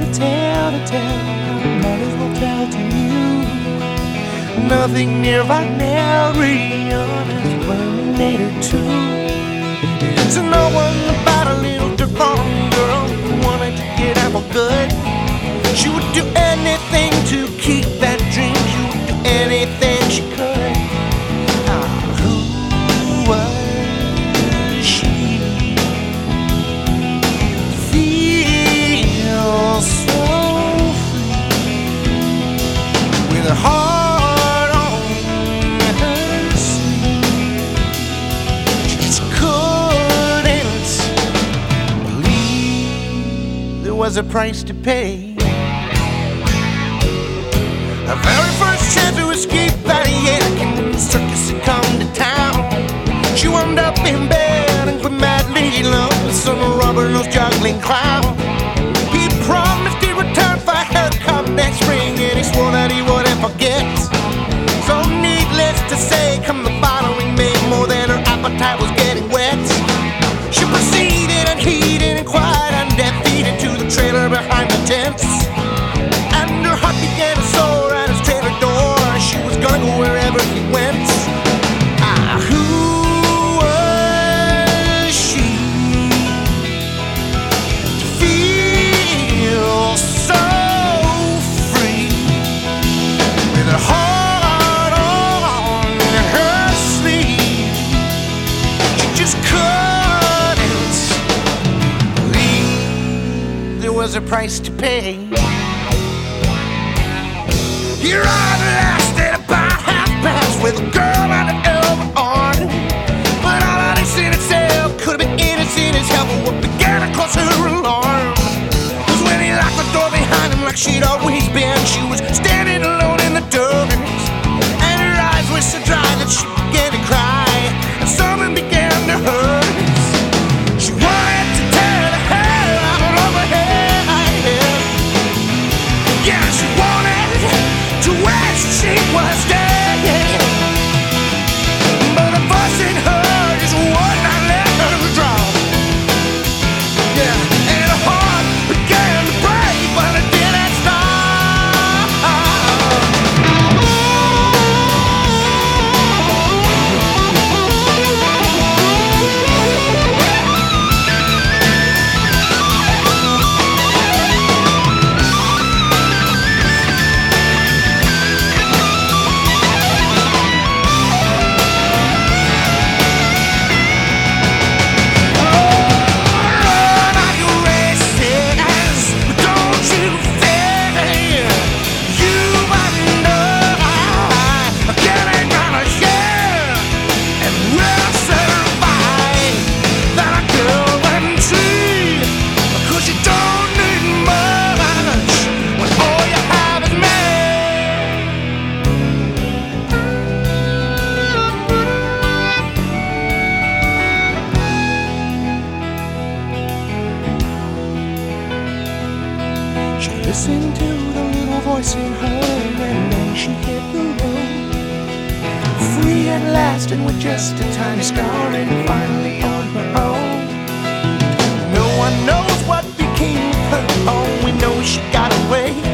a tale to tell, I might as well tell to you. Nothing near Valerian is Terminator 2. It's no one about a little deformed girl who wanted to get out for good. She would do anything to keep that dream. She would do anything she could. Who was she? Feel so free with her heart on her sleeve. She just couldn't believe there was a price to pay. Her very first chance to escape that Yank circus had come to town. She wound up in bed and quit madly in love with some rubber-nosed juggling clown. He promised he'd return for a haircut next spring, and he swore that he wouldn't forget. So needless to say, come the following May, more than her appetite was getting wet. She proceeded unheeded and quite undefeated to the trailer behind the tents, and her heart began to soar at his trailer door. She was gonna go wherever he went. Who was she to feel so free with her heart on her sleeve? She just couldn't believe there was a price to pay. Your ride lasted about half past with a girl on the elbow arm, but all of this in itself could have been innocent as hell. But what began to cause her alarm was when he locked the door behind him like she'd always been. She was standing alone in the dark, and her eyes were so dry that she began to cry, and something began to hurt. She wanted to tear the hair out of her head. Yeah, she wanted to wish she was dead, but the voice in her just would not let her drop. Yeah, and her heart began to break, but it didn't stop. She listened to the little voice in her, and then she hit the road. Free at last, and with just a tiny scar, and finally on her own. No one knows what became of her. All we know is she got away.